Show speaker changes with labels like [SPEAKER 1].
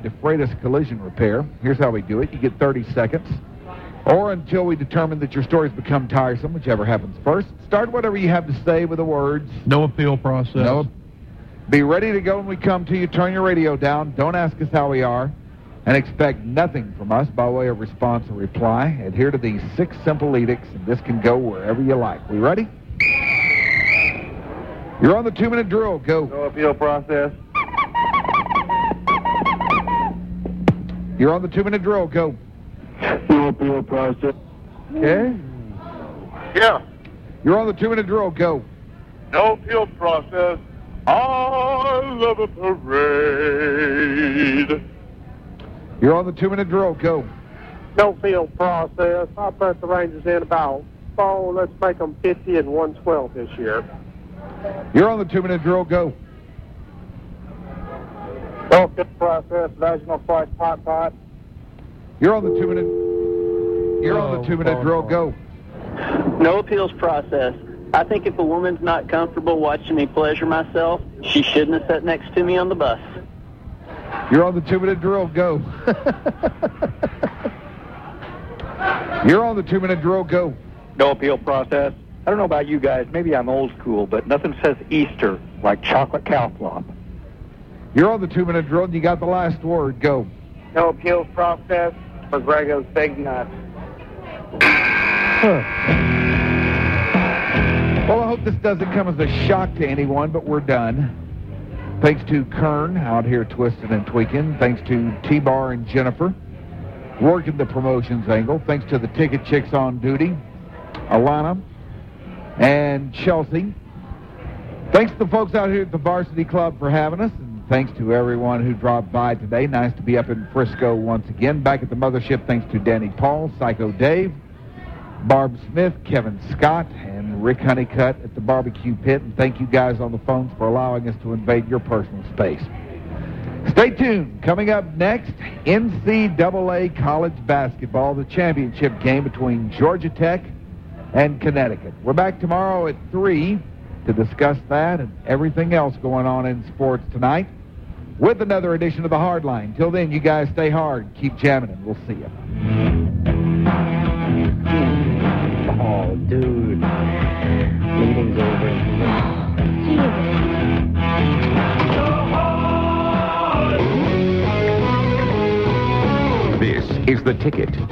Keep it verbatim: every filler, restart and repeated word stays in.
[SPEAKER 1] DeFreitas Collision Repair. Here's how we do it. You get thirty seconds, or until we determine that your stories become tiresome, whichever happens first. Start whatever you have to say with the words.
[SPEAKER 2] No appeal process.
[SPEAKER 1] No. Be ready to go when we come to you. Turn your radio down. Don't ask us how we are. And expect nothing from us by way of response or reply. Adhere to these six simple edicts, and this can go wherever you like. We ready? You're on the two-minute drill. Go.
[SPEAKER 3] No appeal process.
[SPEAKER 1] You're on the two-minute drill. Go.
[SPEAKER 3] No appeal process.
[SPEAKER 1] Okay.
[SPEAKER 3] Yeah.
[SPEAKER 1] You're on the two-minute drill. Go.
[SPEAKER 3] No appeal process. I love a parade.
[SPEAKER 1] You're on the two-minute drill. Go.
[SPEAKER 4] No field process. I put the Rangers in about, oh, let's make them fifty and one twelve this year.
[SPEAKER 1] You're on the two-minute drill. Go.
[SPEAKER 4] No field process. National price pot pot.
[SPEAKER 1] You're on the two-minute. You're on the two-minute drill. Go.
[SPEAKER 5] No appeals process. I think if a woman's not comfortable watching me pleasure myself, she shouldn't have sat next to me on the bus.
[SPEAKER 1] You're on the two-minute drill. Go. You're on the two-minute drill. Go.
[SPEAKER 3] No appeal process. I don't know about you guys. Maybe I'm old school, but nothing says Easter like chocolate cow flop.
[SPEAKER 1] You're on the two-minute drill, and you got the last word. Go.
[SPEAKER 4] No appeals process for Grego's big nuts.
[SPEAKER 1] Huh. Well, I hope this doesn't come as a shock to anyone, but we're done. Thanks to Kern out here twisting and tweaking. Thanks to T-Bar and Jennifer working the promotions angle. Thanks to the ticket chicks on duty, Alana and Chelsea. Thanks to the folks out here at the Varsity Club for having us. And thanks to everyone who dropped by today. Nice to be up in Frisco once again. Back at the mothership, thanks to Danny Paul, Psycho Dave, Barb Smith, Kevin Scott, and Rick Honeycutt at the barbecue pit. And thank you guys on the phones for allowing us to invade your personal space. Stay tuned. Coming up next, N C double A college basketball, the championship game between Georgia Tech and Connecticut. We're back tomorrow at three to discuss that and everything else going on in sports tonight with another edition of The Hard Line. Till then, you guys stay hard. Keep jamming, and we'll see you.
[SPEAKER 5] Oh, dude. Meeting's over.
[SPEAKER 6] This is The Ticket.